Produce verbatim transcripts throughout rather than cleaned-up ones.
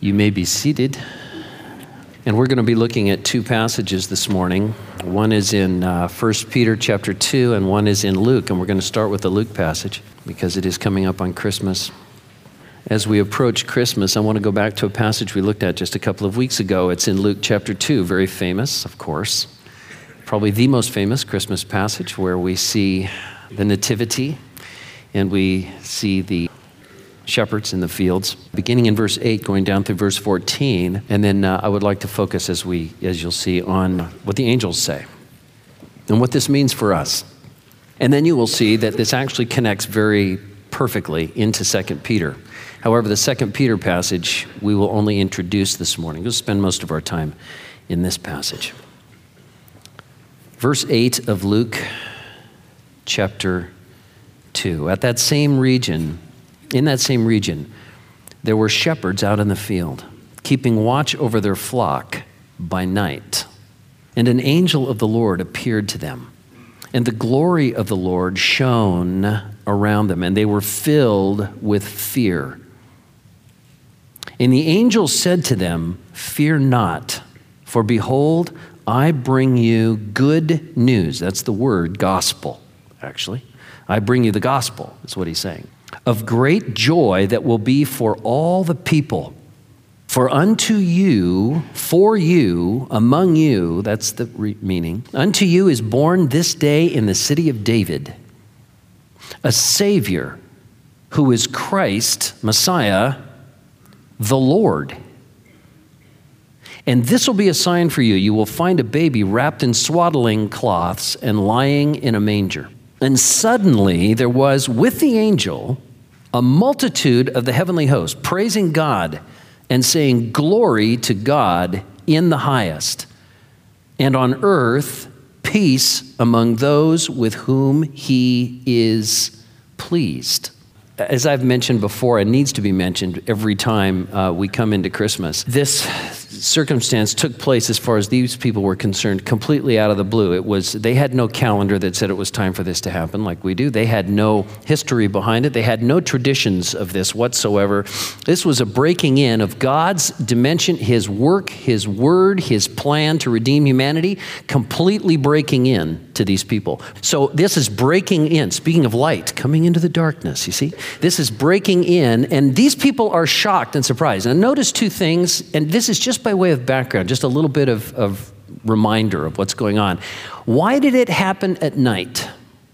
You may be seated. And we're going to be looking at two passages this morning. One is in uh, First Peter chapter two, and one is in Luke. And we're going to start with the Luke passage because it is coming up on Christmas. As we approach Christmas, I want to go back to a passage we looked at just a couple of weeks ago. It's in Luke chapter two, very famous, of course. Probably the most famous Christmas passage where we see the nativity and we see the shepherds in the fields, beginning in verse eight, going down through verse fourteen. And then uh, I would like to focus, as we, as you'll see, on what the angels say and what this means for us. And then you will see that this actually connects very perfectly into Second Peter. However, the Second Peter passage we will only introduce this morning. We'll spend most of our time in this passage. Verse eight of Luke chapter two. At that same region, in that same region, there were shepherds out in the field, keeping watch over their flock by night. And an angel of the Lord appeared to them, and the glory of the Lord shone around them, and they were filled with fear. And the angel said to them, "Fear not, for behold, I bring you good news." That's the word gospel, actually. I bring you the gospel, is what he's saying. "Of great joy that will be for all the people. For unto you, for you, among you," that's the re- meaning, "unto you is born this day in the city of David a Savior, who is Christ, Messiah, the Lord. And this will be a sign for you. You will find a baby wrapped in swaddling cloths and lying in a manger." And suddenly there was with the angel a multitude of the heavenly host, praising God and saying, "Glory to God in the highest, and on earth peace among those with whom he is pleased." As I've mentioned before, and needs to be mentioned every time uh, we come into Christmas, this circumstance took place, as far as these people were concerned, completely out of the blue. It was, they had no calendar that said it was time for this to happen like we do. They had no history behind it. They had no traditions of this whatsoever. This was a breaking in of God's dimension, his work, his word, his plan to redeem humanity, completely breaking in to these people. So this is breaking in. Speaking of light, coming into the darkness, you see? This is breaking in, and these people are shocked and surprised. And notice two things, and this is just by way of background, just a little bit of, of reminder of what's going on. Why did it happen at night?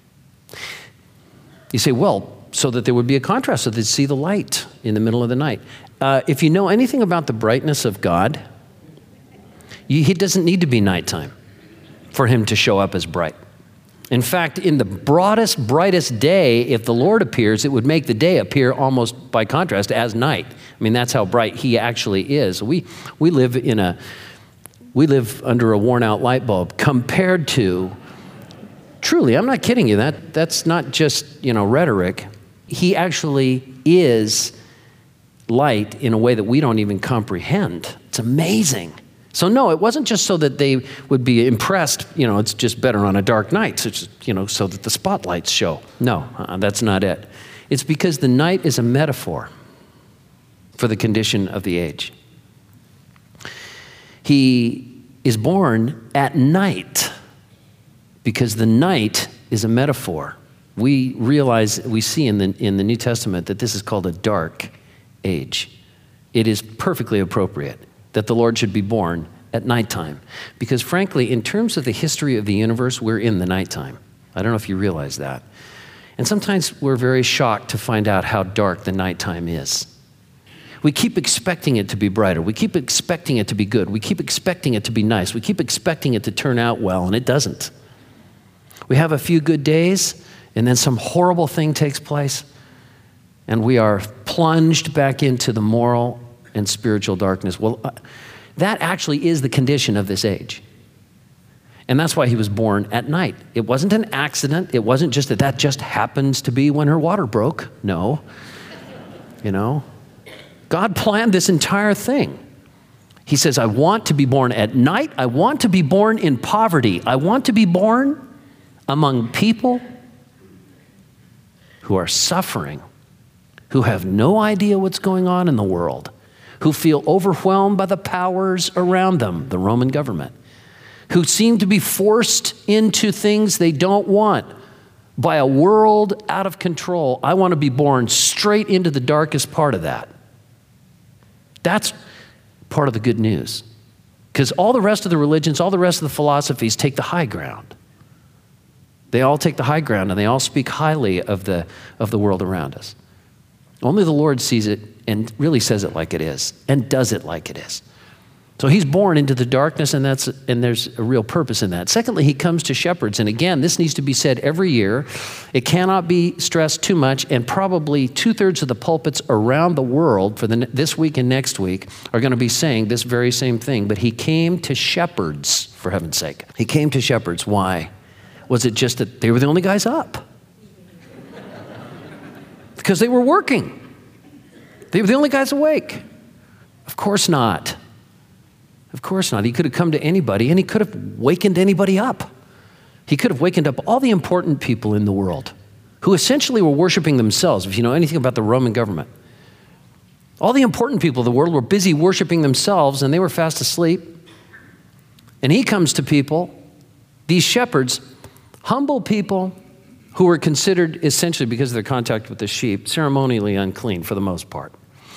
You say, well, so that there would be a contrast, so they'd see the light in the middle of the night. Uh, if you know anything about the brightness of God, you, it doesn't need to be nighttime for him to show up as bright. In fact, in the broadest, brightest day, if the Lord appears, it would make the day appear almost by contrast as night. I mean, that's how bright he actually is. We we live in a we live under a worn-out light bulb compared to, truly, I'm not kidding you. That that's not just, you know, rhetoric. He actually is light in a way that we don't even comprehend. It's amazing. So no, it wasn't just so that they would be impressed, you know, it's just better on a dark night, so, it's, you know, so that the spotlights show. No, uh, that's not it. It's because the night is a metaphor for the condition of the age. He is born at night because the night is a metaphor. We realize, we see in the, in the New Testament that this is called a dark age. It is perfectly appropriate that the Lord should be born at nighttime. Because frankly, in terms of the history of the universe, we're in the nighttime. I don't know if you realize that. And sometimes we're very shocked to find out how dark the nighttime is. We keep expecting it to be brighter. We keep expecting it to be good. We keep expecting it to be nice. We keep expecting it to turn out well, and it doesn't. We have a few good days, and then some horrible thing takes place, and we are plunged back into the moral and spiritual darkness. Well, uh, that actually is the condition of this age. And that's why he was born at night. It wasn't an accident. It wasn't just that that just happens to be when her water broke. No. You know, God planned this entire thing. He says, I want to be born at night. I want to be born in poverty. I want to be born among people who are suffering, who have no idea what's going on in the world, who feel overwhelmed by the powers around them, the Roman government, who seem to be forced into things they don't want by a world out of control. I want to be born straight into the darkest part of that. That's part of the good news. Because all the rest of the religions, all the rest of the philosophies take the high ground. They all take the high ground and they all speak highly of the, of the world around us. Only the Lord sees it and really says it like it is and does it like it is. So he's born into the darkness, and that's and there's a real purpose in that. Secondly, he comes to shepherds. And again, this needs to be said every year. It cannot be stressed too much, and probably two-thirds of the pulpits around the world for the, this week and next week are going to be saying this very same thing. But he came to shepherds, for heaven's sake. He came to shepherds. Why? Was it just that they were the only guys up? Because they were working. They were the only guys awake. Of course not. Of course not. He could have come to anybody, and he could have wakened anybody up. He could have wakened up all the important people in the world who essentially were worshiping themselves, if you know anything about the Roman government. All the important people of the world were busy worshiping themselves, and they were fast asleep. And he comes to people, these shepherds, humble people who were considered essentially, because of their contact with the sheep, ceremonially unclean for the most part.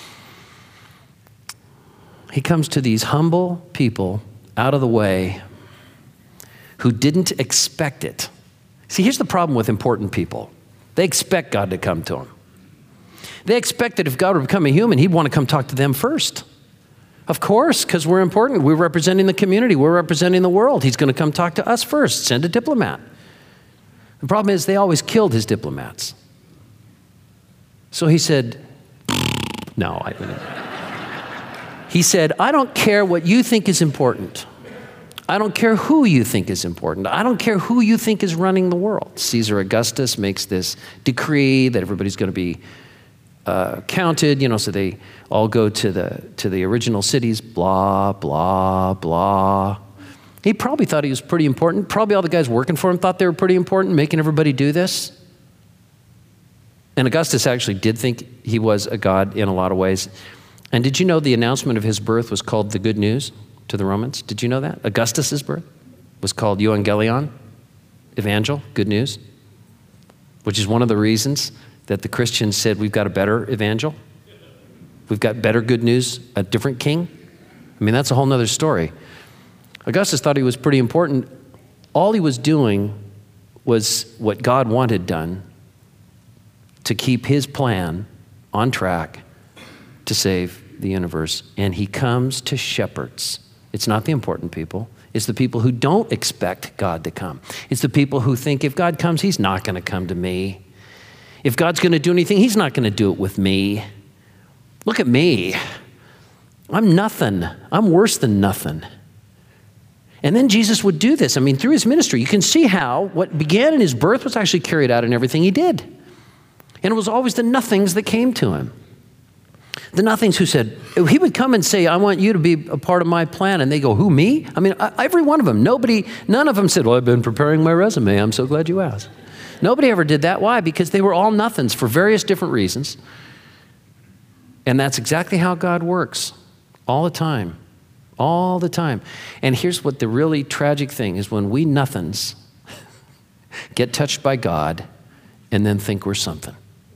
He comes to these humble people out of the way who didn't expect it. See, here's the problem with important people. They expect God to come to them. They expect that if God would become a human, he'd want to come talk to them first. Of course, because we're important. We're representing the community. We're representing the world. He's going to come talk to us first, send a diplomat. The problem is they always killed his diplomats. So he said, no, I didn't. He said, I don't care what you think is important. I don't care who you think is important. I don't care who you think is running the world. Caesar Augustus makes this decree that everybody's going to be uh, counted, you know, so they all go to the, to the original cities, blah, blah, blah. He probably thought he was pretty important. Probably all the guys working for him thought they were pretty important, making everybody do this. And Augustus actually did think he was a god in a lot of ways. And did you know the announcement of his birth was called the Good News to the Romans? Did you know that? Augustus's birth was called Euangelion, Evangel, Good News, which is one of the reasons that the Christians said we've got a better evangel. We've got better good news, a different king. I mean, that's a whole nother story. Augustus thought he was pretty important. All he was doing was what God wanted done to keep his plan on track to save the universe. And he comes to shepherds. It's not the important people. It's the people who don't expect God to come. It's the people who think if God comes, he's not going to come to me. If God's going to do anything, he's not going to do it with me. Look at me. I'm nothing. I'm worse than nothing. And then Jesus would do this. I mean, through his ministry, you can see how what began in his birth was actually carried out in everything he did. And it was always the nothings that came to him. The nothings who said, he would come and say, I want you to be a part of my plan. And they go, who, me? I mean, every one of them. Nobody, none of them said, well, I've been preparing my resume. I'm so glad you asked. Nobody ever did that. Why? Because they were all nothings for various different reasons. And that's exactly how God works all the time. All the time. And here's what the really tragic thing is: when we nothings get touched by God and then think we're something.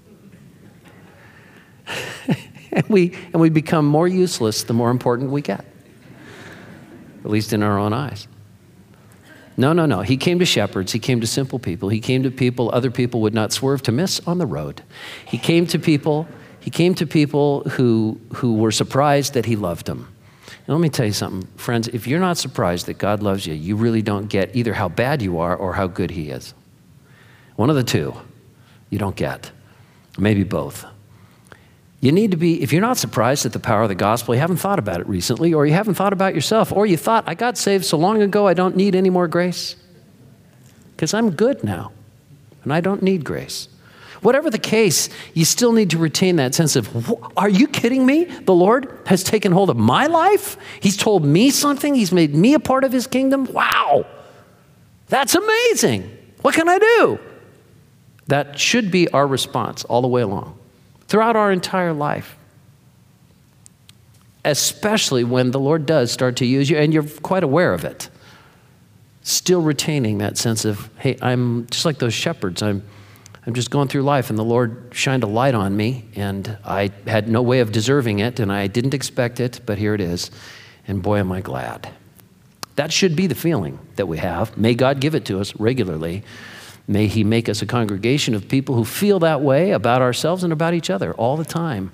and we and we become more useless the more important we get. At least in our own eyes. No, no, no. He came to shepherds. He came to simple people. He came to people other people would not swerve to miss on the road. He came to people, he came to people who who were surprised that he loved them. And let me tell you something, friends, if you're not surprised that God loves you, you really don't get either how bad you are or how good he is. One of the two, you don't get. Maybe both. You need to be, if you're not surprised at the power of the gospel, you haven't thought about it recently, or you haven't thought about yourself, or you thought, I got saved so long ago, I don't need any more grace. Because I'm good now, and I don't need grace. Whatever the case, you still need to retain that sense of, are you kidding me? The Lord has taken hold of my life. He's told me something. He's made me a part of his kingdom. Wow, that's amazing. What can I do? That should be our response all the way along, throughout our entire life. especially when the Lord does start to use you and you're quite aware of it. Still retaining that sense of, hey, I'm just like those shepherds. I'm, I'm just going through life and the Lord shined a light on me and I had no way of deserving it and I didn't expect it, but here it is. And boy, am I glad. That should be the feeling that we have. May God give it to us regularly. May he make us a congregation of people who feel that way about ourselves and about each other all the time.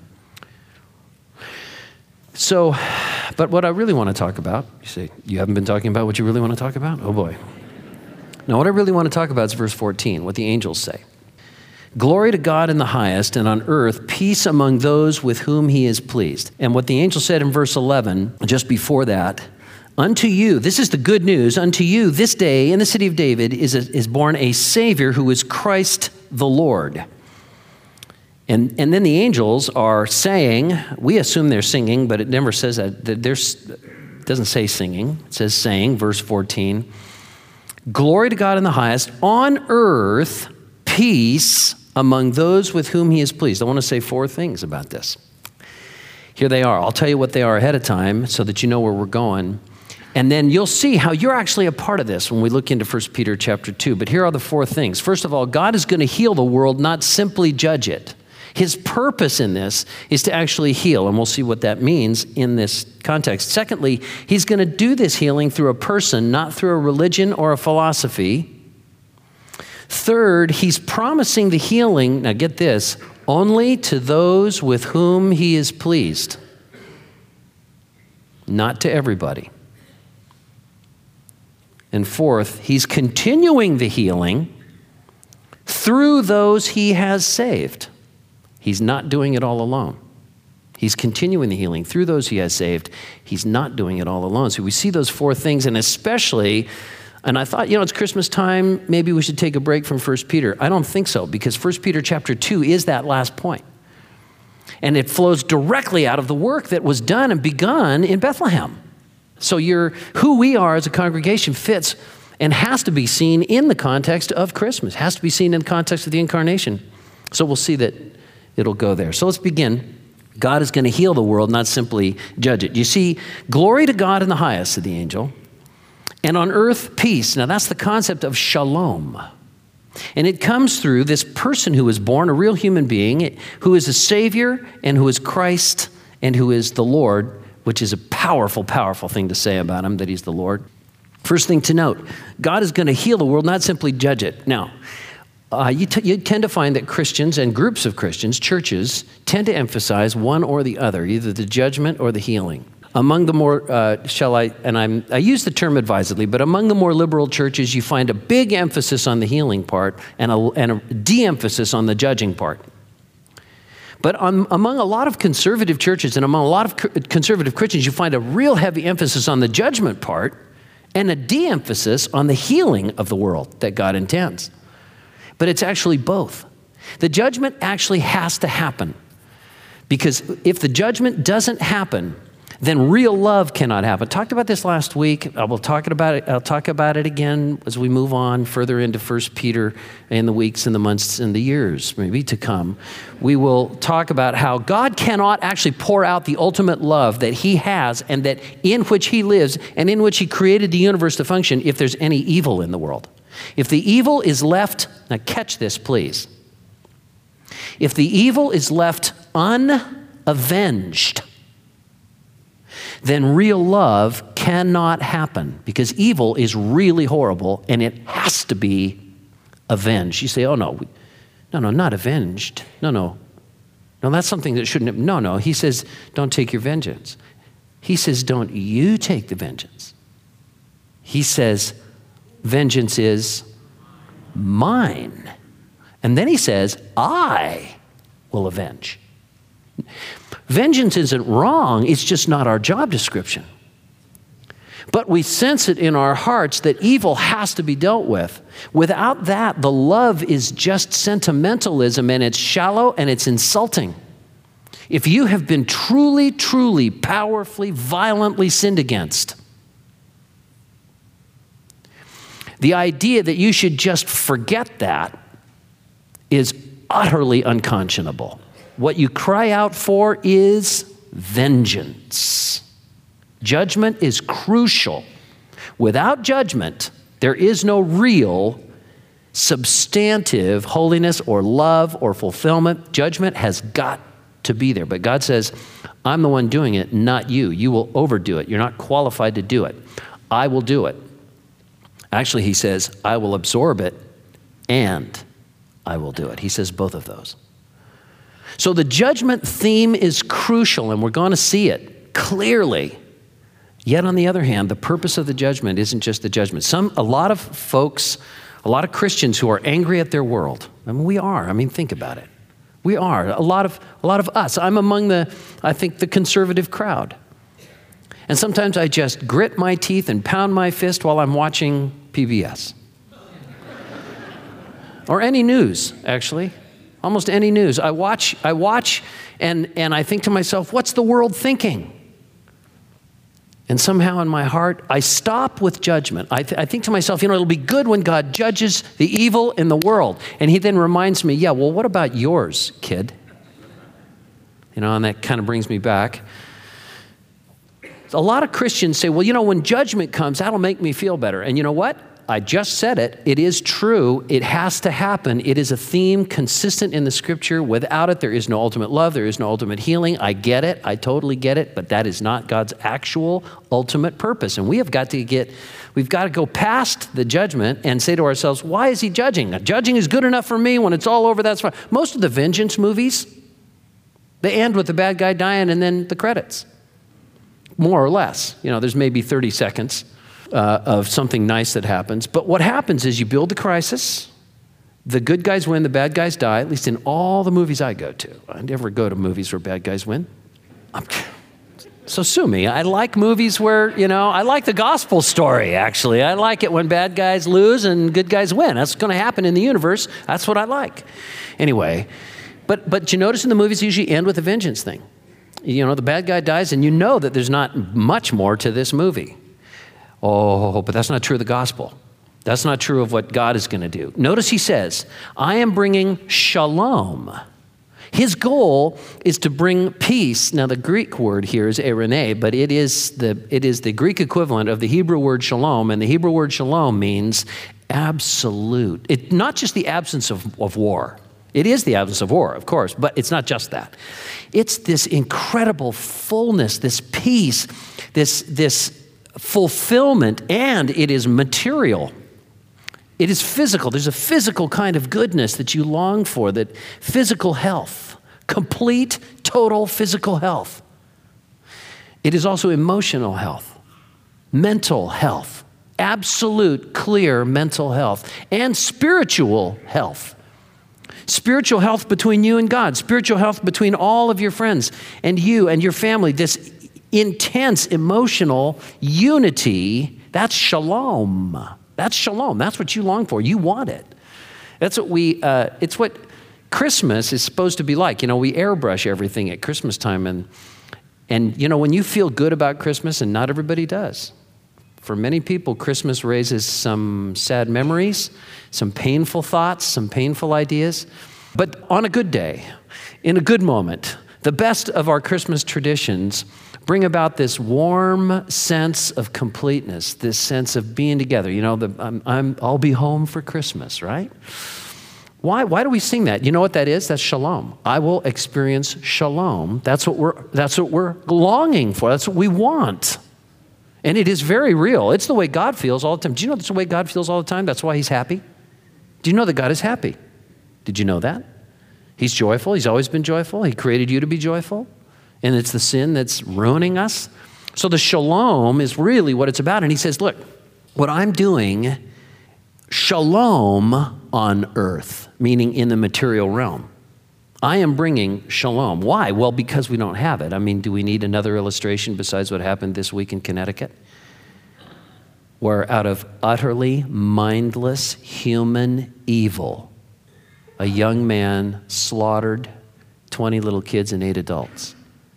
So, but what I really want to talk about, you say, you haven't been talking about what you really want to talk about? Oh boy. Now, what I really want to talk about is verse fourteen, what the angels say. Glory to God in the highest, and on earth, peace among those with whom he is pleased. And what the angel said in verse eleven, just before that, unto you, this is the good news, unto you this day in the city of David is, a, is born a Savior who is Christ the Lord. And, and then the angels are saying, we assume they're singing, but it never says that. There's, it doesn't say singing. It says saying, verse fourteen. Glory to God in the highest, on earth, peace among those with whom he is pleased. I want to say four things about this. Here they are. I'll tell you what they are ahead of time so that you know where we're going. And then you'll see how you're actually a part of this when we look into First Peter chapter two. But here are the four things. First of all, God is going to heal the world, not simply judge it. His purpose in this is to actually heal, and we'll see what that means in this context. Secondly, he's going to do this healing through a person, not through a religion or a philosophy. Third, he's promising the healing, now get this, only to those with whom he is pleased, not to everybody. And fourth, he's continuing the healing through those he has saved. He's not doing it all alone. He's continuing the healing through those he has saved. He's not doing it all alone. So we see those four things, and especially, and I thought, you know, it's Christmas time, maybe we should take a break from First Peter. I don't think so, because First Peter chapter two is that last point. And it flows directly out of the work that was done and begun in Bethlehem. So you're, who we are as a congregation fits and has to be seen in the context of Christmas, has to be seen in the context of the incarnation. So we'll see that it'll go there. So let's begin. God is going to heal the world, not simply judge it. You see, glory to God in the highest, said the angel, and on earth, peace. Now that's the concept of shalom. And it comes through this person who was born, a real human being, who is a Savior and who is Christ and who is the Lord, which is a powerful, powerful thing to say about him, that he's the Lord. First thing to note, God is going to heal the world, not simply judge it. Now, Uh, you, t- you tend to find that Christians and groups of Christians, churches, tend to emphasize one or the other, either the judgment or the healing. Among the more, uh, shall I, and I'm, I use the term advisedly, but among the more liberal churches, you find a big emphasis on the healing part and a, and a de-emphasis on the judging part. But on, among a lot of conservative churches and among a lot of co- conservative Christians, you find a real heavy emphasis on the judgment part and a de-emphasis on the healing of the world that God intends. But it's actually both. The judgment actually has to happen, because if the judgment doesn't happen, then real love cannot happen. I talked about this last week. I will talk about it. I'll talk about it again as we move on further into First Peter in the weeks and the months and the years maybe to come. We will talk about how God cannot actually pour out the ultimate love that he has and that in which he lives and in which he created the universe to function if there's any evil in the world. If the evil is left, now catch this, please. If the evil is left unavenged, then real love cannot happen, because evil is really horrible and it has to be avenged. You say, oh no, no, no, not avenged. No, no, no, that's something that shouldn't have, no, no. He says, don't take your vengeance. He says, don't you take the vengeance. He says, vengeance is mine. And then he says, I will avenge. Vengeance isn't wrong, it's just not our job description. But we sense it in our hearts that evil has to be dealt with. Without that, the love is just sentimentalism, and it's shallow and it's insulting. If you have been truly, truly, powerfully, violently sinned against, the idea that you should just forget that is utterly unconscionable. What you cry out for is vengeance. Judgment is crucial. Without judgment, there is no real substantive holiness or love or fulfillment. Judgment has got to be there. But God says, I'm the one doing it, not you. You will overdo it. You're not qualified to do it. I will do it. Actually, he says, I will absorb it and I will do it. He says both of those. So the judgment theme is crucial, and we're going to see it clearly. Yet on the other hand, the purpose of the judgment isn't just the judgment. Some, a lot of folks, a lot of Christians who are angry at their world. I mean, we are. I mean, think about it. We are. A lot of, a lot of us. I'm among the, I think, the conservative crowd. And sometimes I just grit my teeth and pound my fist while I'm watching P B S. Or any news, actually. Almost any news. I watch, I watch and, and I think to myself, what's the world thinking? And somehow in my heart, I stop with judgment. I, th- I think to myself, you know, it'll be good when God judges the evil in the world. And he then reminds me, yeah, well, what about yours, kid? You know, and that kind of brings me back. A lot of Christians say, well, you know, when judgment comes, that'll make me feel better. And you know what? I just said it. It is true. It has to happen. It is a theme consistent in the scripture. Without it, there is no ultimate love. There is no ultimate healing. I get it. I totally get it. But that is not God's actual ultimate purpose. And we have got to get, we've got to go past the judgment and say to ourselves, why is he judging? Now, judging is good enough for me. When it's all over, that's fine. Most of the vengeance movies, they end with the bad guy dying and then the credits. More or less. You know, there's maybe thirty seconds. Uh, of something nice that happens. But what happens is you build the crisis, the good guys win, the bad guys die, at least in all the movies I go to. I never go to movies where bad guys win. I'm, so sue me. I like movies where, you know, I like the gospel story, actually. I like it when bad guys lose and good guys win. That's going to happen in the universe. That's what I like. Anyway, but, but you notice in the movies usually end with a vengeance thing. You know, the bad guy dies and you know that there's not much more to this movie. Oh, but that's not true of the gospel. That's not true of what God is going to do. Notice he says, I am bringing shalom. His goal is to bring peace. Now, the Greek word here is eirene, but it is the, it is the Greek equivalent of the Hebrew word shalom, and the Hebrew word shalom means absolute. It, not just the absence of, of war. It is the absence of war, of course, but it's not just that. It's this incredible fullness, this peace, this, this fulfillment, and it is material. It is physical. There's a physical kind of goodness that you long for, that physical health, complete, total physical health. It is also emotional health, mental health, absolute, clear mental health, and spiritual health. Spiritual health between you and God, spiritual health between all of your friends and you and your family, this intense emotional unity, that's shalom. That's shalom. That's what you long for. You want it. That's what we, uh, it's what Christmas is supposed to be like. You know, we airbrush everything at Christmas time. And, and you know, when you feel good about Christmas, and not everybody does. For many people, Christmas raises some sad memories, some painful thoughts, some painful ideas. But on a good day, in a good moment, the best of our Christmas traditions bring about this warm sense of completeness, this sense of being together. You know, the, I'm, I'm, I'll be home for Christmas, right? Why, why do we sing that? You know what that is? That's shalom. I will experience shalom. That's what we're, that's what we're longing for. That's what we want. And it is very real. It's the way God feels all the time. Do you know that's the way God feels all the time? That's why he's happy. Do you know that God is happy? Did you know that? He's joyful. He's always been joyful. He created you to be joyful. And it's the sin that's ruining us. So the shalom is really what it's about. And he says, look, what I'm doing, shalom on earth, meaning in the material realm. I am bringing shalom. Why? Well, because we don't have it. I mean, do we need another illustration besides what happened this week in Connecticut? Where out of utterly mindless human evil, a young man slaughtered twenty little kids and eight adults.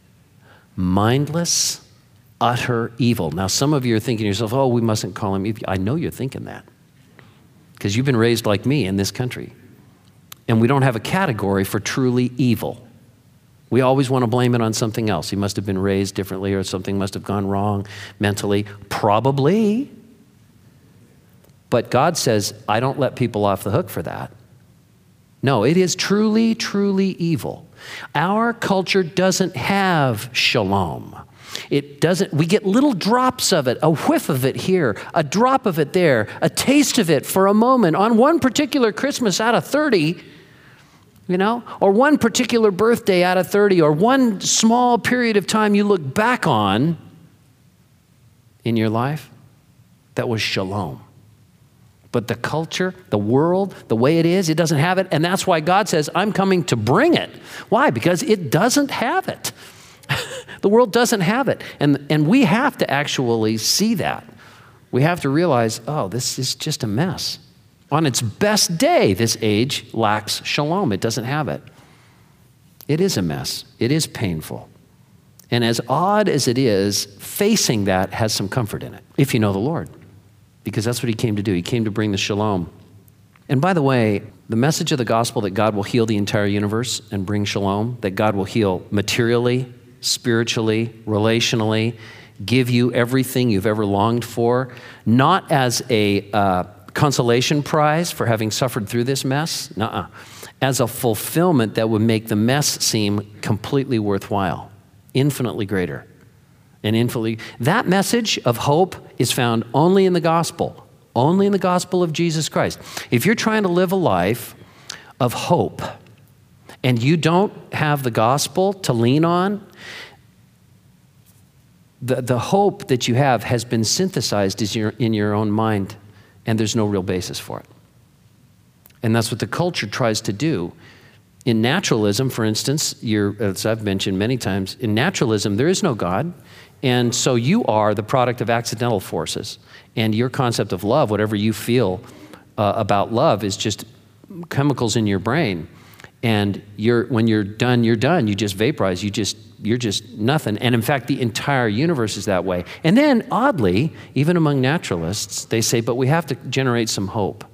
Mindless, utter evil. Now, some of you are thinking to yourself, oh, we mustn't call him evil. I know you're thinking that because you've been raised like me in this country. And we don't have a category for truly evil. We always want to blame it on something else. He must have been raised differently, or something must have gone wrong mentally. Probably. But God says, I don't let people off the hook for that. No, it is truly, truly evil. Our culture doesn't have shalom. It doesn't, we get little drops of it, a whiff of it here, a drop of it there, a taste of it for a moment on one particular Christmas out of thirty, you know, or one particular birthday out of thirty, or one small period of time you look back on in your life that was shalom. But the culture, the world, the way it is, it doesn't have it. And that's why God says, I'm coming to bring it. Why? Because it doesn't have it. The world doesn't have it. And, and we have to actually see that. We have to realize, oh, this is just a mess. On its best day, this age lacks shalom. It doesn't have it. It is a mess. It is painful. And as odd as it is, facing that has some comfort in it, if you know the Lord. Because that's what he came to do. He came to bring the shalom. And by the way, the message of the gospel that God will heal the entire universe and bring shalom, that God will heal materially, spiritually, relationally, give you everything you've ever longed for, not as a uh, consolation prize for having suffered through this mess, nuh-uh, as a fulfillment that would make the mess seem completely worthwhile, infinitely greater. And infinitely, that message of hope is found only in the gospel, only in the gospel of Jesus Christ. If you're trying to live a life of hope and you don't have the gospel to lean on, the, the hope that you have has been synthesized as your, in your own mind, and there's no real basis for it. And that's what the culture tries to do. In naturalism, for instance, you're, as I've mentioned many times, in naturalism, there is no God. And so you are the product of accidental forces. And your concept of love, whatever you feel uh, about love, is just chemicals in your brain. And you're, when you're done, you're done. You just vaporize. You just, you're just nothing. And in fact, the entire universe is that way. And then, oddly, even among naturalists, they say, but we have to generate some hope.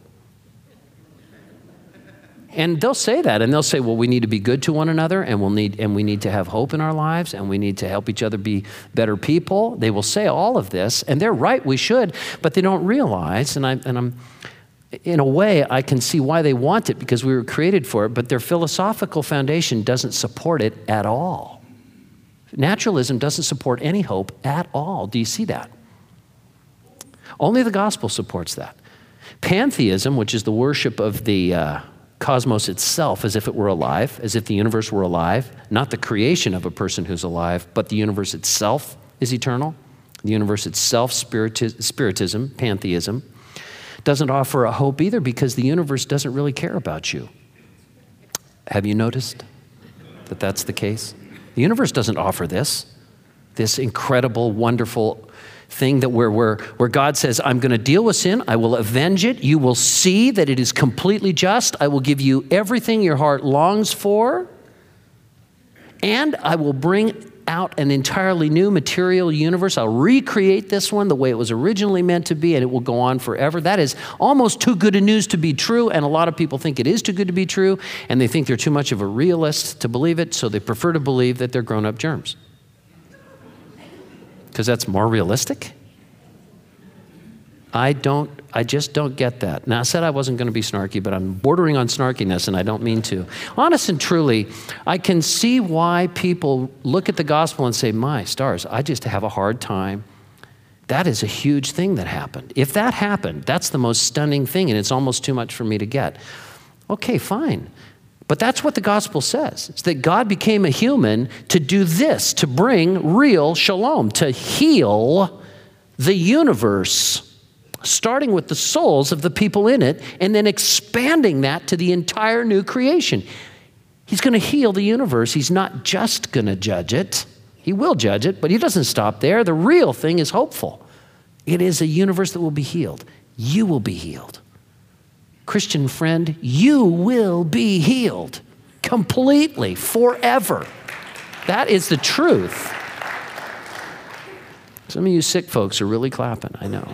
And they'll say that, and they'll say, well, we need to be good to one another, and we'll need, and we need to have hope in our lives, and we need to help each other be better people. They will say all of this, and they're right, we should, but they don't realize, and, I, and I'm, in a way, I can see why they want it, because we were created for it, but their philosophical foundation doesn't support it at all. Naturalism doesn't support any hope at all. Do you see that? Only the gospel supports that. Pantheism, which is the worship of the uh, cosmos itself as if it were alive, as if the universe were alive, not the creation of a person who's alive, but the universe itself is eternal. The universe itself, spiriti- spiritism, pantheism, doesn't offer a hope either, because the universe doesn't really care about you. Have you noticed that that's the case? The universe doesn't offer this, this incredible, wonderful thing that where, where, where God says, I'm going to deal with sin. I will avenge it. You will see that it is completely just. I will give you everything your heart longs for. And I will bring out an entirely new material universe. I'll recreate this one the way it was originally meant to be, and it will go on forever. That is almost too good a news to be true, and a lot of people think it is too good to be true, and they think they're too much of a realist to believe it, so they prefer to believe that they're grown-up germs. Because that's more realistic? I don't, I just don't get that. Now, I said I wasn't going to be snarky, but I'm bordering on snarkiness, and I don't mean to. Honest and truly, I can see why people look at the gospel and say, my stars, I just have a hard time. That is a huge thing that happened. If that happened, that's the most stunning thing, and it's almost too much for me to get. Okay, fine. But that's what the gospel says. It's that God became a human to do this, to bring real shalom, to heal the universe, starting with the souls of the people in it, and then expanding that to the entire new creation. He's going to heal the universe. He's not just going to judge it. He will judge it, but he doesn't stop there. The real thing is hopeful. It is a universe that will be healed. You will be healed. Christian friend, you will be healed completely, forever. That is the truth. Some of you sick folks are really clapping, I know.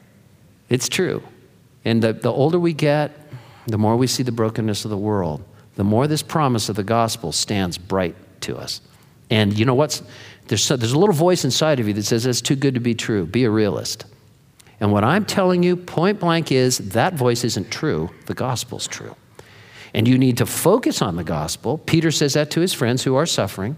It's true. And the, the older we get, the more we see the brokenness of the world, the more this promise of the gospel stands bright to us. And you know what's, there's, so, there's a little voice inside of you that says, that's too good to be true. Be a realist. And what I'm telling you point blank is that voice isn't true. The gospel's true. And you need to focus on the gospel. Peter says that to his friends who are suffering.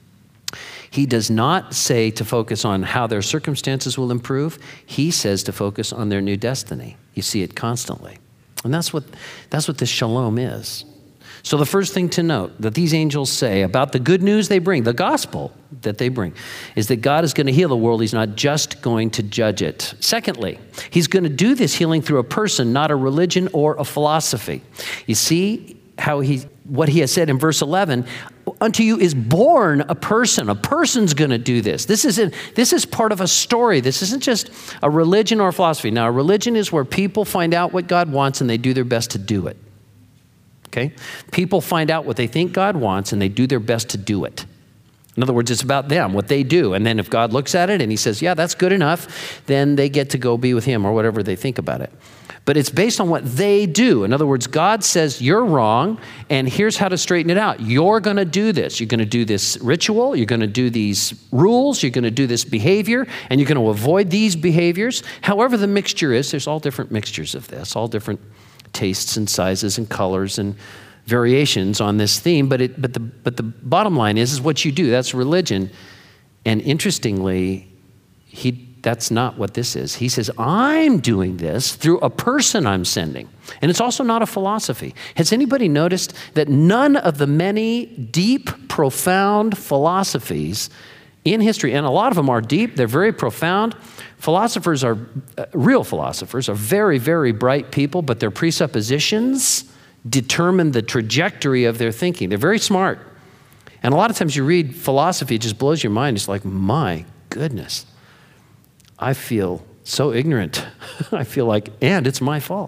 He does not say to focus on how their circumstances will improve. He says to focus on their new destiny. You see it constantly. And that's what, that's what this shalom is. So the first thing to note that these angels say about the good news they bring, the gospel that they bring, is that God is going to heal the world. He's not just going to judge it. Secondly, he's going to do this healing through a person, not a religion or a philosophy. You see how he, what he has said in verse eleven, unto you is born a person. A person's going to do this. This is, a, this is part of a story. This isn't just a religion or a philosophy. Now, a religion is where people find out what God wants and they do their best to do it. Okay? People find out what they think God wants and they do their best to do it. In other words, it's about them, what they do. And then if God looks at it and he says, yeah, that's good enough, then they get to go be with him or whatever they think about it. But it's based on what they do. In other words, God says, you're wrong, and here's how to straighten it out. You're going to do this. You're going to do this ritual. You're going to do these rules. You're going to do this behavior, and you're going to avoid these behaviors. However the mixture is, there's all different mixtures of this, all different tastes and sizes and colors and variations on this theme. But it, but the, but the bottom line is, is what you do. That's religion. And interestingly, he... that's not what this is. He says, I'm doing this through a person I'm sending. And it's also not a philosophy. Has anybody noticed that none of the many deep, profound philosophies in history, and a lot of them are deep, they're very profound. Philosophers are, uh, real philosophers are very, very bright people, but their presuppositions determine the trajectory of their thinking. They're very smart. And a lot of times you read philosophy, it just blows your mind. It's like, my goodness. I feel so ignorant. I feel like, and it's my fault.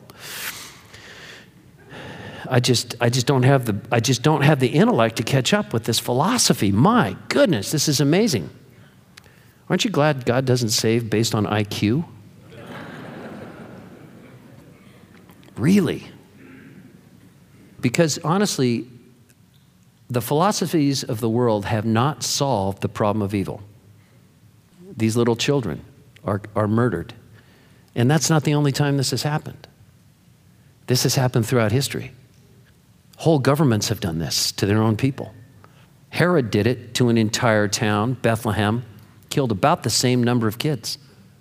I just, I just don't have the, I just don't have the intellect to catch up with this philosophy. My goodness, this is amazing. Aren't you glad God doesn't save based on I Q? Really? Because honestly, the philosophies of the world have not solved the problem of evil. These little children Are, are murdered. And that's not the only time this has happened. This has happened throughout history. Whole governments have done this to their own people. Herod did it to an entire town, Bethlehem, killed about the same number of kids,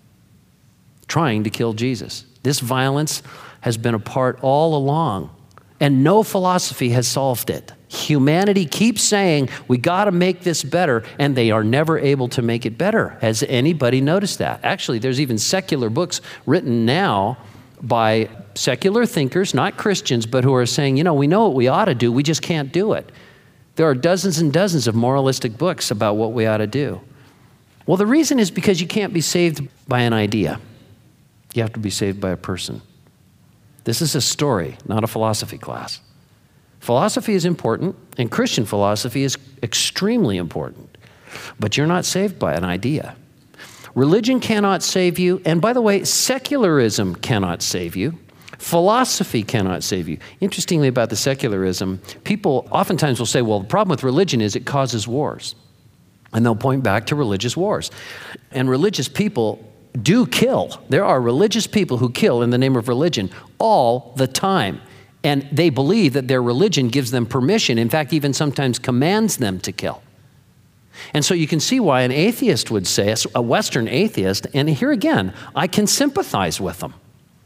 trying to kill Jesus. This violence has been a part all along, and no philosophy has solved it. Humanity keeps saying, we got to make this better, and they are never able to make it better. Has anybody noticed that? Actually, there's even secular books written now by secular thinkers, not Christians, but who are saying, you know, we know what we ought to do, we just can't do it. There are dozens and dozens of moralistic books about what we ought to do. Well, the reason is because you can't be saved by an idea. You have to be saved by a person. This is a story, not a philosophy class. Philosophy is important, and Christian philosophy is extremely important, but you're not saved by an idea. Religion cannot save you, and by the way, secularism cannot save you. Philosophy cannot save you. Interestingly about the secularism, people oftentimes will say, well, the problem with religion is it causes wars. And they'll point back to religious wars. And religious people do kill. There are religious people who kill in the name of religion all the time. And they believe that their religion gives them permission, in fact, even sometimes commands them to kill. And so you can see why an atheist would say, a Western atheist, and here again, I can sympathize with them.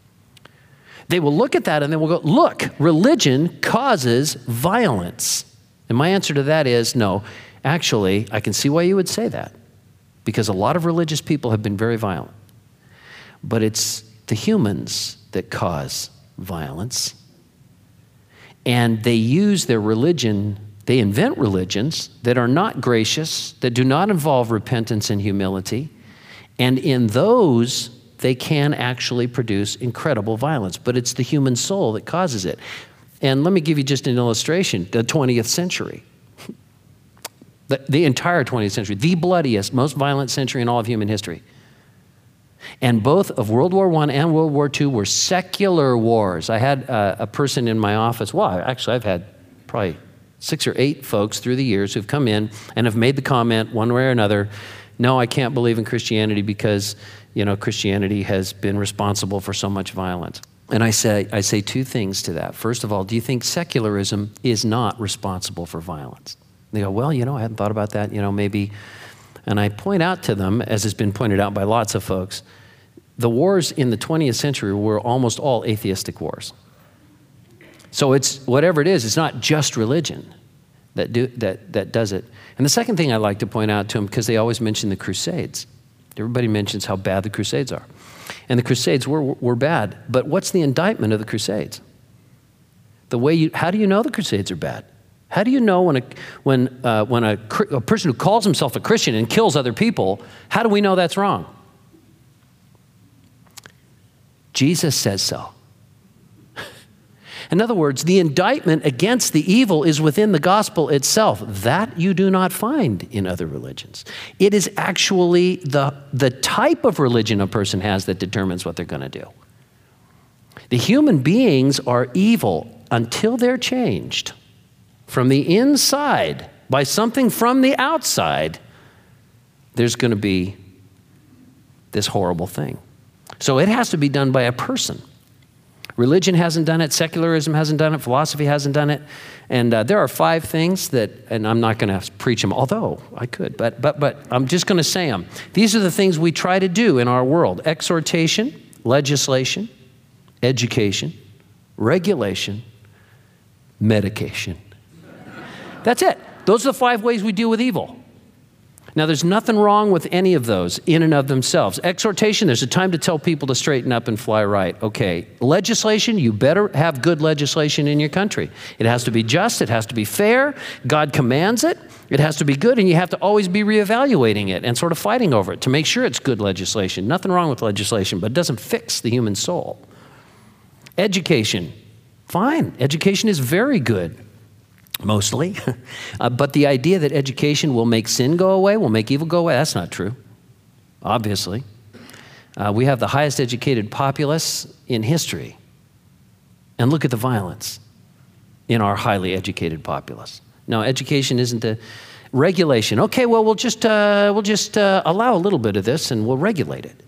They will look at that and they will go, look, religion causes violence. And my answer to that is no. Actually, I can see why you would say that, because a lot of religious people have been very violent. But it's the humans that cause violence. And they use their religion, they invent religions that are not gracious, that do not involve repentance and humility. And in those, they can actually produce incredible violence. But it's the human soul that causes it. And let me give you just an illustration. The twentieth century. The, the entire twentieth century. The bloodiest, most violent century in all of human history. And both of World War One and World War Two were secular wars. I had uh, a person in my office, well, actually I've had probably six or eight folks through the years who've come in and have made the comment one way or another, no, I can't believe in Christianity because, you know, Christianity has been responsible for so much violence. And I say, I say two things to that. First of all, do you think secularism is not responsible for violence? They go, well, you know, I hadn't thought about that, you know, maybe. And I point out to them, as has been pointed out by lots of folks, the wars in the twentieth century were almost all atheistic wars. So it's, whatever it is, it's not just religion that, do, that, that does it. And the second thing I like to point out to them, because they always mention the Crusades. Everybody mentions how bad the Crusades are. And the Crusades were, were bad. But what's the indictment of the Crusades? The way you, how do you know the Crusades are bad? How do you know when, a, when, uh, when a, a person who calls himself a Christian and kills other people, how do we know that's wrong? Jesus says so. In other words, the indictment against the evil is within the gospel itself. That you do not find in other religions. It is actually the, the type of religion a person has that determines what they're going to do. The human beings are evil until they're changed from the inside by something from the outside. There's going to be this horrible thing. So it has to be done by a person. Religion hasn't done it, secularism hasn't done it, philosophy hasn't done it. And uh, there are five things that, and I'm not going to preach them, although I could, but, but, but I'm just going to say them. These are the things we try to do in our world: exhortation, legislation, education, regulation, medication. That's it. Those are the five ways we deal with evil. Now, there's nothing wrong with any of those in and of themselves. Exhortation, there's a time to tell people to straighten up and fly right. Okay. Legislation, you better have good legislation in your country. It has to be just. It has to be fair. God commands it. It has to be good, and you have to always be reevaluating it and sort of fighting over it to make sure it's good legislation. Nothing wrong with legislation, but it doesn't fix the human soul. Education, fine. Education is very good. Mostly. uh, but the idea that education will make sin go away, will make evil go away, that's not true, obviously. Uh, we have the highest educated populace in history. And look at the violence in our highly educated populace. No, education isn't a regulation. Okay, well, we'll just, uh, we'll just uh, allow a little bit of this and we'll regulate it.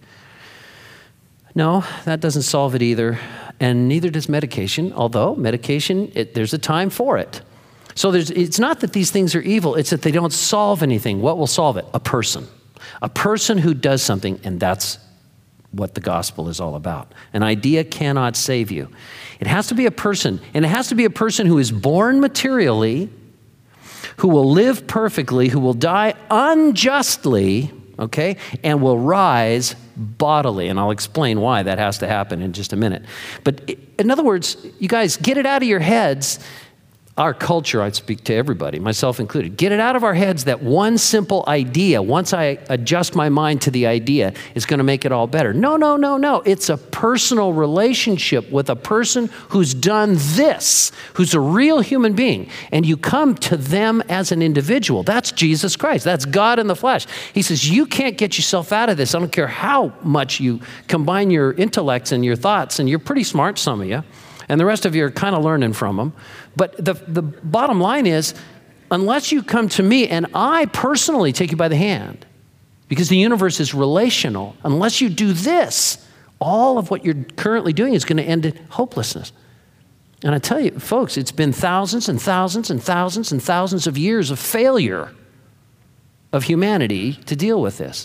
No, that doesn't solve it either. And neither does medication, although medication, it, there's a time for it. So there's, it's not that these things are evil, it's that they don't solve anything. What will solve it? A person. A person who does something, and that's what the gospel is all about. An idea cannot save you. It has to be a person, and it has to be a person who is born materially, who will live perfectly, who will die unjustly, okay, and will rise bodily. And I'll explain why that has to happen in just a minute. But in other words, you guys, get it out of your heads. Our culture, I speak to everybody, myself included, get it out of our heads that one simple idea, once I adjust my mind to the idea, is going to make it all better. No, no, no, no. It's a personal relationship with a person who's done this, who's a real human being, and you come to them as an individual. That's Jesus Christ. That's God in the flesh. He says, you can't get yourself out of this. I don't care how much you combine your intellects and your thoughts, and you're pretty smart, some of you, and the rest of you are kind of learning from them. But the, the bottom line is, unless you come to me and I personally take you by the hand, because the universe is relational, unless you do this, all of what you're currently doing is going to end in hopelessness. And I tell you, folks, it's been thousands and thousands and thousands and thousands of years of failure of humanity to deal with this.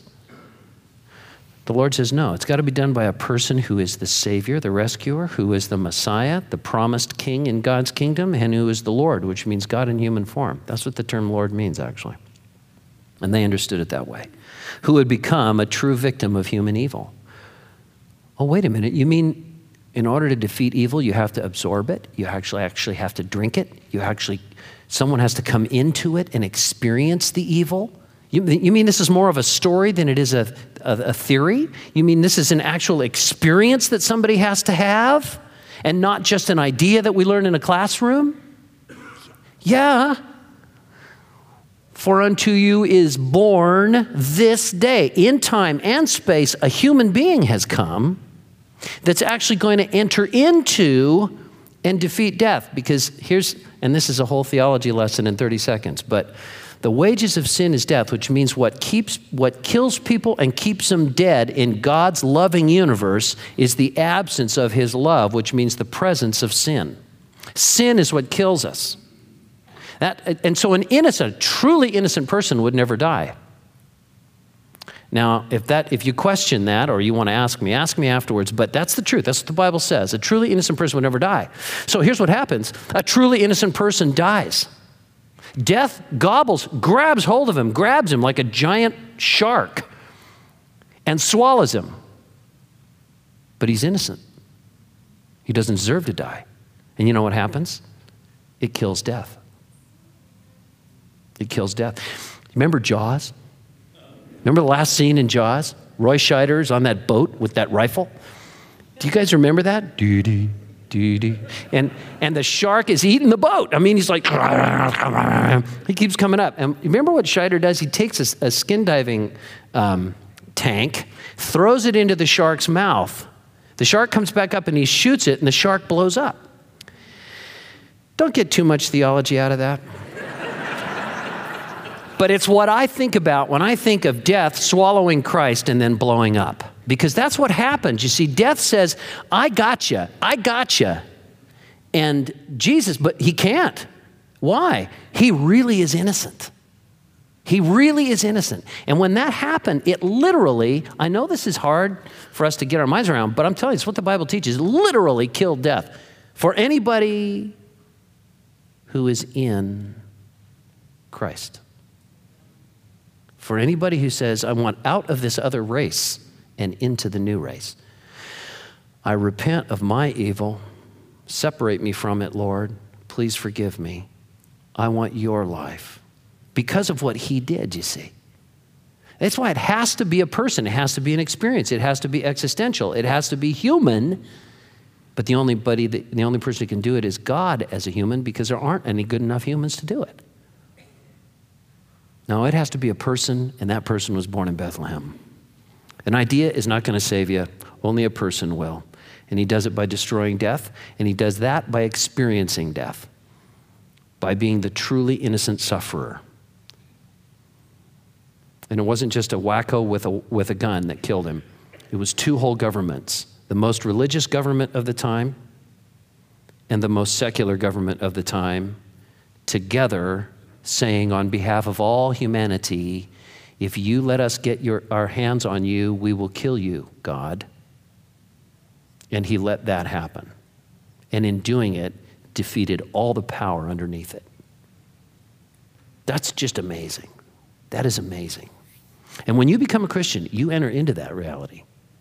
The Lord says, no, it's got to be done by a person who is the Savior, the rescuer, who is the Messiah, the promised King in God's kingdom, and who is the Lord, which means God in human form. That's what the term Lord means, actually. And they understood it that way. Who would become a true victim of human evil. Oh, wait a minute. You mean in order to defeat evil, you have to absorb it? You actually actually have to drink it? You actually, someone has to come into it and experience the evil? You, you mean this is more of a story than it is a, a, a theory? You mean this is an actual experience that somebody has to have and not just an idea that we learn in a classroom? Yeah. For unto you is born this day, in time and space, a human being has come that's actually going to enter into and defeat death. Because here's, and this is a whole theology lesson in thirty seconds, but the wages of sin is death, which means what keeps, what kills people and keeps them dead in God's loving universe is the absence of his love, which means the presence of sin. Sin is what kills us. That, and so an innocent, truly innocent person would never die. Now, if that, if you question that or you want to ask me, ask me afterwards, but that's the truth. That's what the Bible says. A truly innocent person would never die. So here's what happens. A truly innocent person dies. Death gobbles, grabs hold of him, grabs him like a giant shark and swallows him. But he's innocent. He doesn't deserve to die. And you know what happens? It kills death. It kills death. Remember Jaws? Remember the last scene in Jaws? Roy Scheider's on that boat with that rifle. Do you guys remember that? Doo-dee, doo-dee. And, and the shark is eating the boat. I mean, he's like, he keeps coming up. And remember what Scheider does? He takes a, a skin diving um, tank, throws it into the shark's mouth. The shark comes back up and he shoots it and the shark blows up. Don't get too much theology out of that. But it's what I think about when I think of death swallowing Christ and then blowing up. Because that's what happens. You see, death says, I got you, I got you. And Jesus, but he can't. Why? He really is innocent. He really is innocent. And when that happened, it literally, I know this is hard for us to get our minds around, but I'm telling you, it's what the Bible teaches, literally killed death. For anybody who is in Christ. For anybody who says, I want out of this other race and into the new race. I repent of my evil. Separate me from it, Lord. Please forgive me. I want your life. Because of what he did, you see. That's why it has to be a person. It has to be an experience. It has to be existential. It has to be human. But the only, buddy that, the only person who can do it is God as a human, because there aren't any good enough humans to do it. No, it has to be a person, and that person was born in Bethlehem. An idea is not going to save you. Only a person will. And he does it by destroying death, and he does that by experiencing death, by being the truly innocent sufferer. And it wasn't just a wacko with a, with a gun that killed him. It was two whole governments, the most religious government of the time and the most secular government of the time, together saying on behalf of all humanity, if you let us get your, our hands on you, we will kill you, God. And he let that happen. And in doing it, defeated all the power underneath it. That's just amazing. That is amazing. And when you become a Christian, you enter into that reality.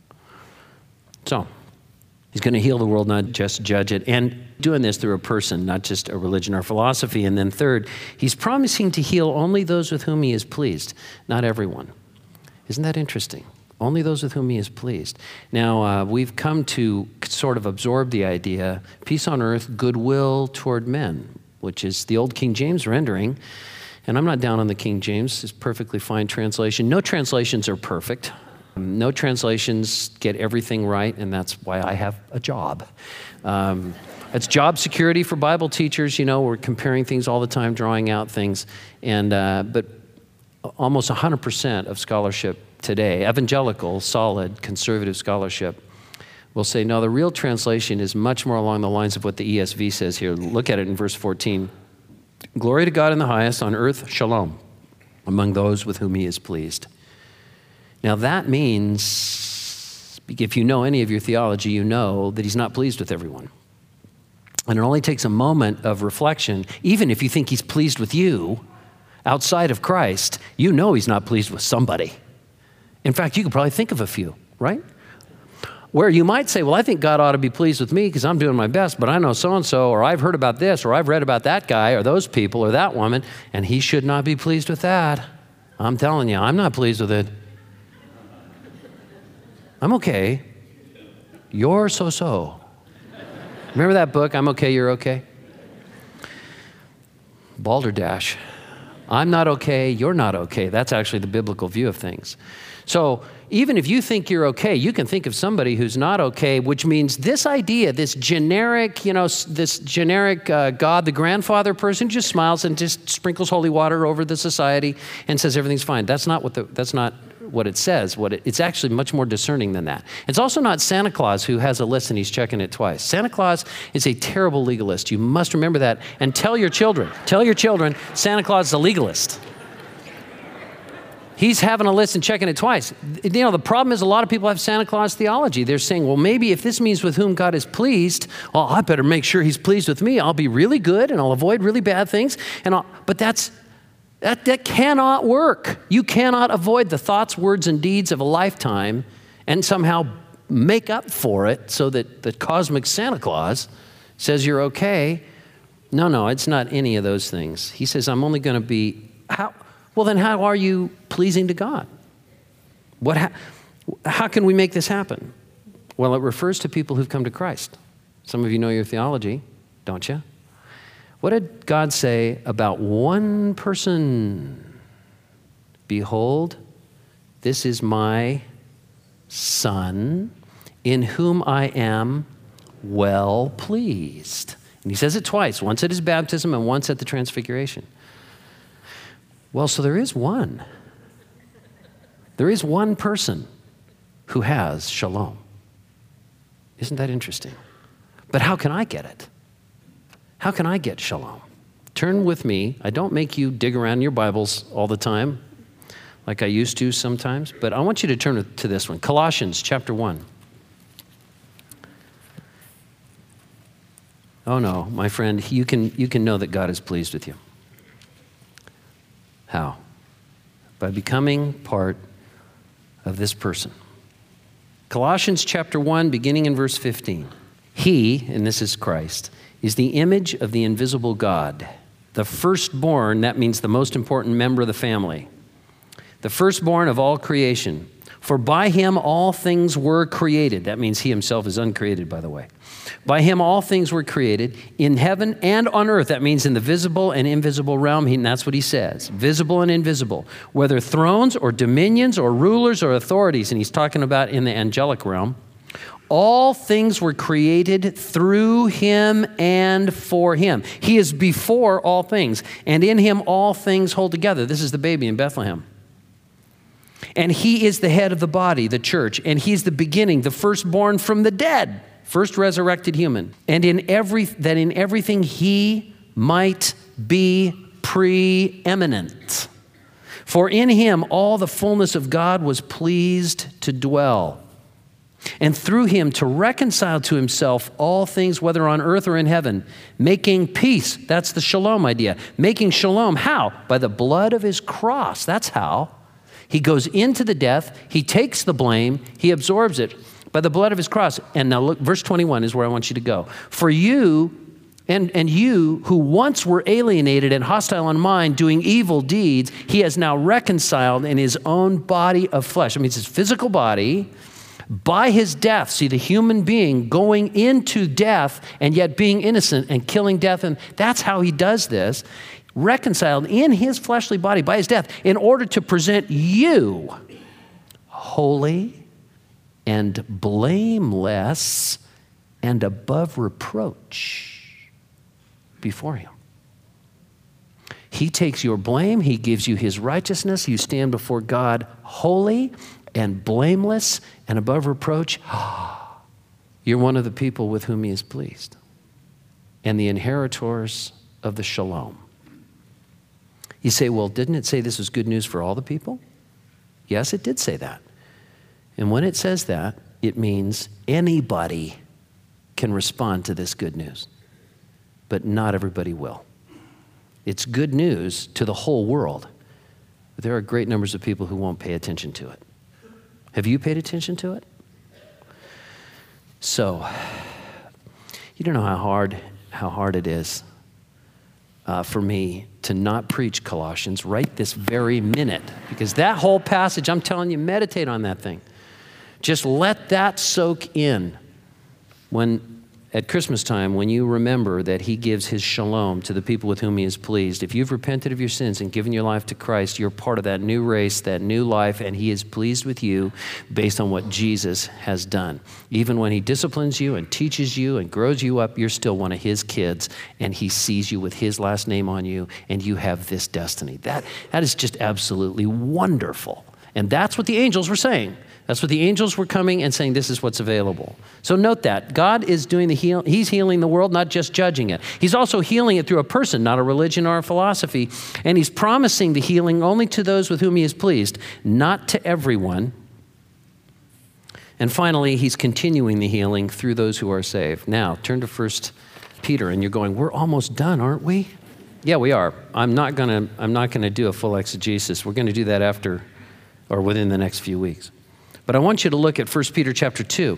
So, he's going to heal the world, not just judge it. And doing this through a person, not just a religion or philosophy. And then third, he's promising to heal only those with whom he is pleased, not everyone. Isn't that interesting? Only those with whom he is pleased. Now, uh, we've come to sort of absorb the idea, peace on earth, goodwill toward men, which is the old King James rendering. And I'm not down on the King James. It's a perfectly fine translation. No translations are perfect. No translations get everything right, and that's why I have a job. Um, it's job security for Bible teachers. You know, we're comparing things all the time, drawing out things. And uh, but almost one hundred percent of scholarship today, evangelical, solid, conservative scholarship, will say, no, the real translation is much more along the lines of what the E S V says here. Look at it in verse fourteen. Glory to God in the highest, on earth, shalom, among those with whom he is pleased. Now that means, if you know any of your theology, you know that he's not pleased with everyone. And it only takes a moment of reflection. Even if you think he's pleased with you, outside of Christ, you know he's not pleased with somebody. In fact, you could probably think of a few, right? Where you might say, well, I think God ought to be pleased with me because I'm doing my best, but I know so-and-so, or I've heard about this, or I've read about that guy, or those people, or that woman, and he should not be pleased with that. I'm telling you, I'm not pleased with it. I'm okay. You're so-so. Remember that book, I'm okay, you're okay? Balderdash. I'm not okay, you're not okay. That's actually the biblical view of things. So even if you think you're okay, you can think of somebody who's not okay, which means this idea, this generic, you know, this generic uh, God, the grandfather person, just smiles and just sprinkles holy water over the society and says everything's fine. That's not what the, that's not what it says. What it, it's actually much more discerning than that. It's also not Santa Claus who has a list and he's checking it twice. Santa Claus is a terrible legalist. You must remember that and tell your children, tell your children Santa Claus is a legalist. He's having a list and checking it twice. You know, the problem is a lot of people have Santa Claus theology. They're saying, well, maybe if this means with whom God is pleased, well, I better make sure he's pleased with me. I'll be really good and I'll avoid really bad things. And I'll, but that's, that, that cannot work. You cannot avoid the thoughts, words, and deeds of a lifetime and somehow make up for it so that the cosmic Santa Claus says you're okay. No, no, it's not any of those things. He says, I'm only going to be, how? Well, then how are you pleasing to God? What? Ha- how can we make this happen? Well, it refers to people who've come to Christ. Some of you know your theology, don't you? What did God say about one person? Behold, this is my Son, in whom I am well pleased. And he says it twice, once at his baptism and once at the transfiguration. Well, so there is one. There is one person who has shalom. Isn't that interesting? But how can I get it? How can I get shalom? Turn with me. I don't make you dig around in your Bibles all the time like I used to sometimes, but I want you to turn to this one. Colossians chapter one. Oh no, my friend, you can, you can know that God is pleased with you. How? By becoming part of this person. Colossians chapter one, beginning in verse fifteen. He, and this is Christ, is the image of the invisible God, the firstborn, that means the most important member of the family, the firstborn of all creation. For by him all things were created. That means he himself is uncreated, by the way. By him all things were created in heaven and on earth. That means in the visible and invisible realm. And that's what he says, visible and invisible, whether thrones or dominions or rulers or authorities. And he's talking about in the angelic realm. All things were created through him and for him. He is before all things, and in him all things hold together. This is the baby in Bethlehem. And he is the head of the body, the church, and he's the beginning, the firstborn from the dead, first resurrected human. And in every that in everything he might be preeminent. For in him all the fullness of God was pleased to dwell. And through him to reconcile to himself all things, whether on earth or in heaven, making peace. That's the shalom idea. Making shalom. How? By the blood of his cross. That's how. He goes into the death. He takes the blame. He absorbs it by the blood of his cross. And now look, verse twenty-one is where I want you to go. For you and, and you who once were alienated and hostile in mind, doing evil deeds, he has now reconciled in his own body of flesh. I mean, it's his physical body. By his death, see the human being going into death and yet being innocent and killing death. And that's how he does this. Reconciled in his fleshly body by his death in order to present you holy and blameless and above reproach before him. He takes your blame. He gives you his righteousness. You stand before God holy and blameless and above reproach. You're one of the people with whom he is pleased and the inheritors of the shalom. You say, well, didn't it say this was good news for all the people? Yes, it did say that. And when it says that, it means anybody can respond to this good news, but not everybody will. It's good news to the whole world, but there are great numbers of people who won't pay attention to it. Have you paid attention to it? So, you don't know how hard, how hard it is uh, for me to not preach Colossians right this very minute, because that whole passage, I'm telling you, meditate on that thing. Just let that soak in. When at Christmas time, when you remember that he gives his shalom to the people with whom he is pleased, if you've repented of your sins and given your life to Christ, you're part of that new race, that new life, and he is pleased with you based on what Jesus has done. Even when he disciplines you and teaches you and grows you up, you're still one of his kids, and he sees you with his last name on you, and you have this destiny. That, that is just absolutely wonderful. And that's what the angels were saying. That's what the angels were coming and saying, this is what's available. So note that. God is doing the heal. He's healing the world, not just judging it. He's also healing it through a person, not a religion or a philosophy. And he's promising the healing only to those with whom he is pleased, not to everyone. And finally, he's continuing the healing through those who are saved. Now, turn to First Peter, and you're going, we're almost done, aren't we? Yeah, we are. I'm not gonna, I'm not gonna do a full exegesis. We're gonna do that after or within the next few weeks. But I want you to look at First Peter chapter two.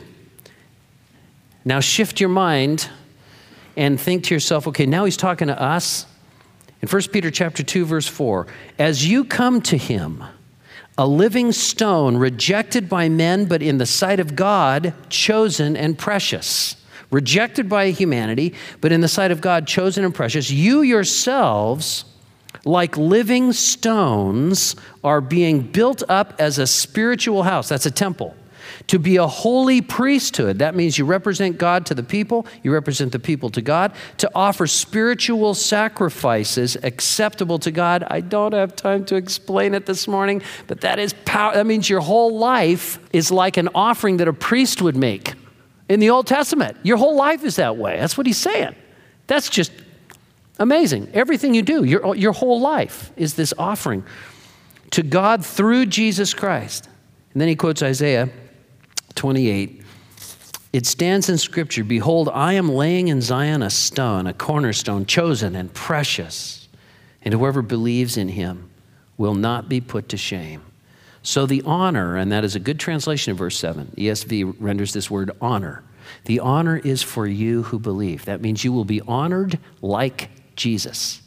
Now shift your mind and think to yourself, okay, now he's talking to us. In First Peter chapter two, verse four, as you come to him, a living stone rejected by men, but in the sight of God, chosen and precious. Rejected by humanity, but in the sight of God, chosen and precious. You yourselves, like living stones, are being built up as a spiritual house. That's a temple. To be a holy priesthood. That means you represent God to the people. You represent the people to God. To offer spiritual sacrifices acceptable to God. I don't have time to explain it this morning, but that is power. That means your whole life is like an offering that a priest would make in the Old Testament. Your whole life is that way. That's what he's saying. That's just amazing. Everything you do, your, your whole life is this offering to God through Jesus Christ. And then he quotes Isaiah twenty-eight. It stands in Scripture, behold, I am laying in Zion a stone, a cornerstone, chosen and precious, and whoever believes in him will not be put to shame. So the honor, and that is a good translation of verse seven. E S V renders this word honor. The honor is for you who believe. That means you will be honored like Jesus.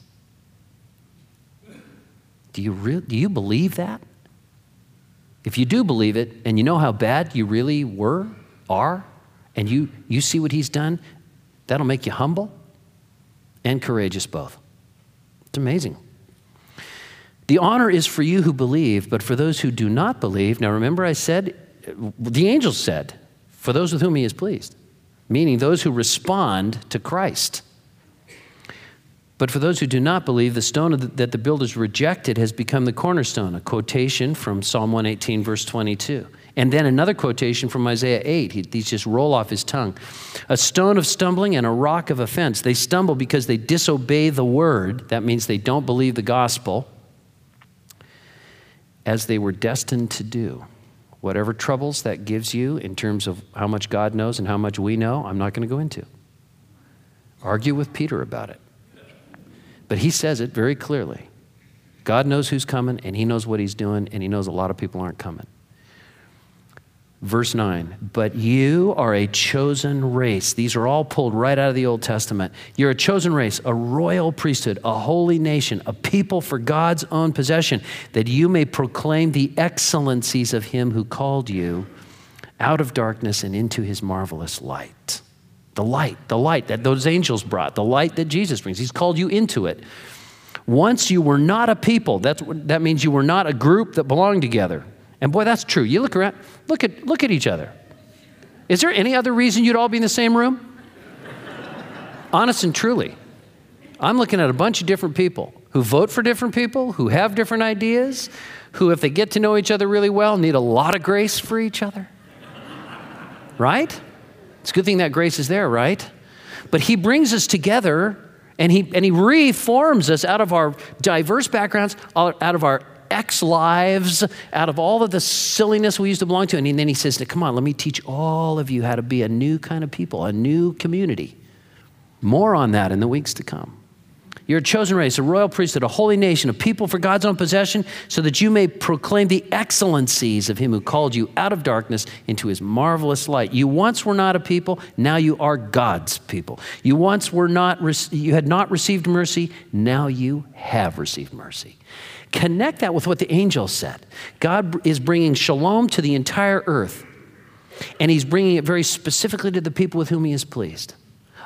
Do you, re- do you believe that? If you do believe it, and you know how bad you really were, are, and you, you see what he's done, that'll make you humble and courageous both. It's amazing. The honor is for you who believe, but for those who do not believe, now remember I said, the angels said, for those with whom he is pleased, meaning those who respond to Christ. But for those who do not believe, the stone that the builders rejected has become the cornerstone, a quotation from Psalm one eighteen, verse twenty-two. And then another quotation from Isaiah eight. He, these just roll off his tongue. A stone of stumbling and a rock of offense. They stumble because they disobey the word. That means they don't believe the gospel, as they were destined to do. Whatever troubles that gives you in terms of how much God knows and how much we know, I'm not going to go into. Argue with Peter about it. But he says it very clearly. God knows who's coming, and he knows what he's doing, and he knows a lot of people aren't coming. Verse nine, but you are a chosen race. These are all pulled right out of the Old Testament. You're a chosen race, a royal priesthood, a holy nation, a people for God's own possession, that you may proclaim the excellencies of him who called you out of darkness and into his marvelous light. The light, the light that those angels brought, the light that Jesus brings. He's called you into it. Once you were not a people. That's, that means you were not a group that belonged together. And boy, that's true. You look around, look at, look at each other. Is there any other reason you'd all be in the same room? Honest and truly. I'm looking at a bunch of different people who vote for different people, who have different ideas, who, if they get to know each other really well, need a lot of grace for each other. Right? It's a good thing that grace is there, right? But he brings us together, and he, and he reforms us out of our diverse backgrounds, out of our ex-lives, out of all of the silliness we used to belong to. And then he says, come on, let me teach all of you how to be a new kind of people, a new community. More on that in the weeks to come. You're a chosen race, a royal priesthood, a holy nation, a people for God's own possession, so that you may proclaim the excellencies of him who called you out of darkness into his marvelous light. You once were not a people, now you are God's people. You once were not, you had not received mercy, now you have received mercy. Connect that with what the angels said. God is bringing shalom to the entire earth, and he's bringing it very specifically to the people with whom he is pleased.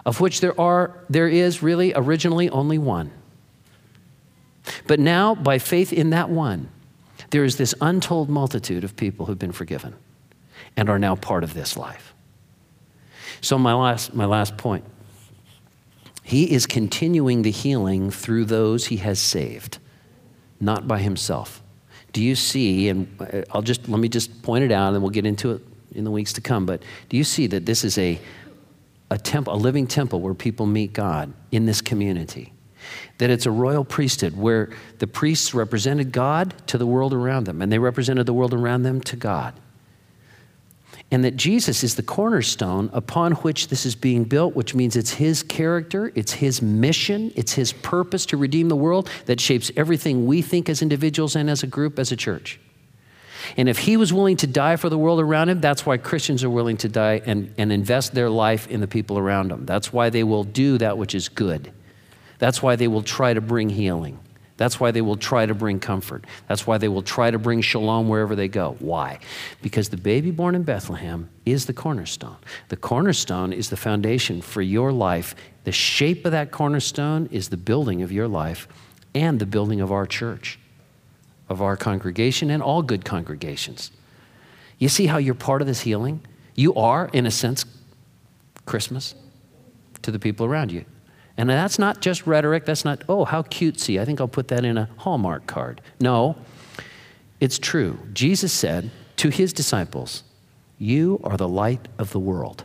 of which there are, there is really originally only one. But now, by faith in that one, there is this untold multitude of people who've been forgiven and are now part of this life. So my last, my last point, he is continuing the healing through those he has saved, not by himself. Do you see, and I'll just, let me just point it out and we'll get into it in the weeks to come, but do you see that this is a, a temple, a living temple where people meet God in this community? That it's a royal priesthood where the priests represented God to the world around them, and they represented the world around them to God. And that Jesus is the cornerstone upon which this is being built, which means it's his character, it's his mission, it's his purpose to redeem the world that shapes everything we think as individuals and as a group, as a church. And if he was willing to die for the world around him, that's why Christians are willing to die and, and invest their life in the people around them. That's why they will do that which is good. That's why they will try to bring healing. That's why they will try to bring comfort. That's why they will try to bring shalom wherever they go. Why? Because the baby born in Bethlehem is the cornerstone. The cornerstone is the foundation for your life. The shape of that cornerstone is the building of your life and the building of our church, of our congregation and all good congregations. You see how you're part of this healing? You are, in a sense, Christmas to the people around you. And that's not just rhetoric. That's not, oh, how cutesy. I think I'll put that in a Hallmark card. No, it's true. Jesus said to his disciples, you are the light of the world.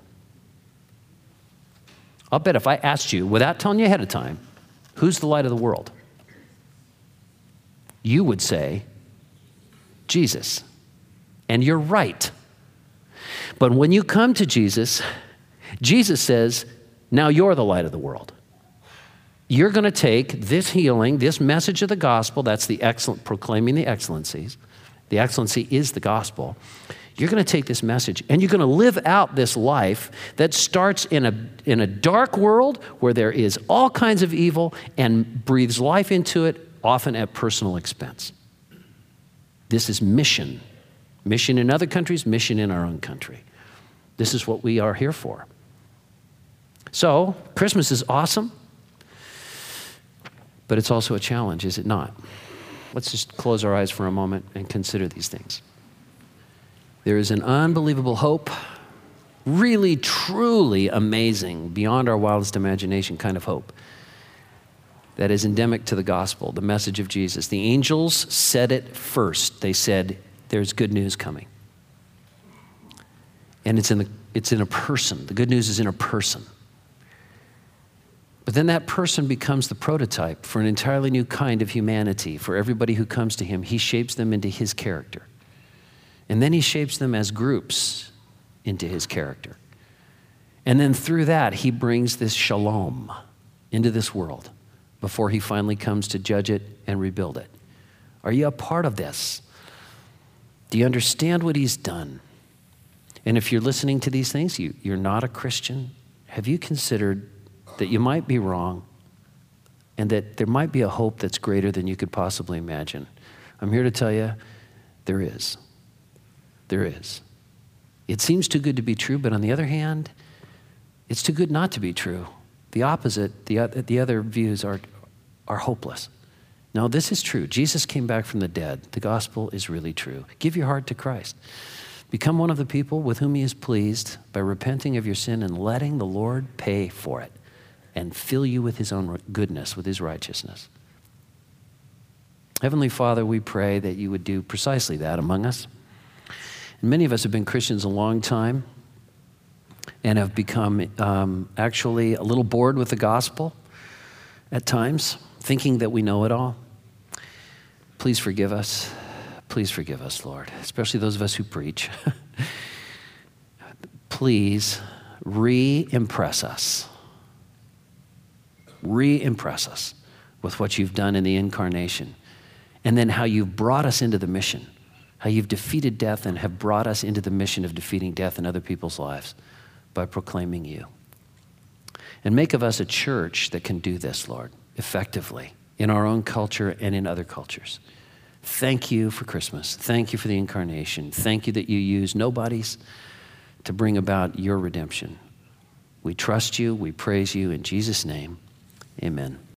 I'll bet if I asked you, without telling you ahead of time, who's the light of the world? You would say, Jesus. And you're right. But when you come to Jesus, Jesus says, now you're the light of the world. You're going to take this healing, this message of the gospel, that's the excellent, proclaiming the excellencies. The excellency is the gospel. You're going to take this message and you're going to live out this life that starts in a, in a dark world where there is all kinds of evil and breathes life into it, often at personal expense. This is mission. Mission in other countries, mission in our own country. This is what we are here for. So, Christmas is awesome. But it's also a challenge, is it not? Let's just close our eyes for a moment and consider these things. There is an unbelievable hope, really, truly amazing, beyond our wildest imagination kind of hope that is endemic to the gospel, the message of Jesus. The angels said it first. They said, there's good news coming. And it's in, the, it's in a person. The good news is in a person. But then that person becomes the prototype for an entirely new kind of humanity. For everybody who comes to him, he shapes them into his character. And then he shapes them as groups into his character. And then through that, he brings this shalom into this world before he finally comes to judge it and rebuild it. Are you a part of this? Do you understand what he's done? And if you're listening to these things, you, you're not a Christian, have you considered that you might be wrong and that there might be a hope that's greater than you could possibly imagine? I'm here to tell you, there is. There is. It seems too good to be true, but on the other hand, it's too good not to be true. The opposite, the, the other views are, are hopeless. No, this is true. Jesus came back from the dead. The gospel is really true. Give your heart to Christ. Become one of the people with whom he is pleased by repenting of your sin and letting the Lord pay for it and fill you with his own goodness, with his righteousness. Heavenly Father, we pray that you would do precisely that among us. And many of us have been Christians a long time and have become um, actually a little bored with the gospel at times, thinking that we know it all. Please forgive us. Please forgive us, Lord, especially those of us who preach. Please re-impress us. Re-impress us with what you've done in the incarnation, and then how you've brought us into the mission, how you've defeated death and have brought us into the mission of defeating death in other people's lives by proclaiming you. And make of us a church that can do this, Lord, effectively in our own culture and in other cultures. Thank you for Christmas. Thank you for the incarnation. Thank you that you use nobodies to bring about your redemption. We trust you. We praise you. In Jesus' name, amen.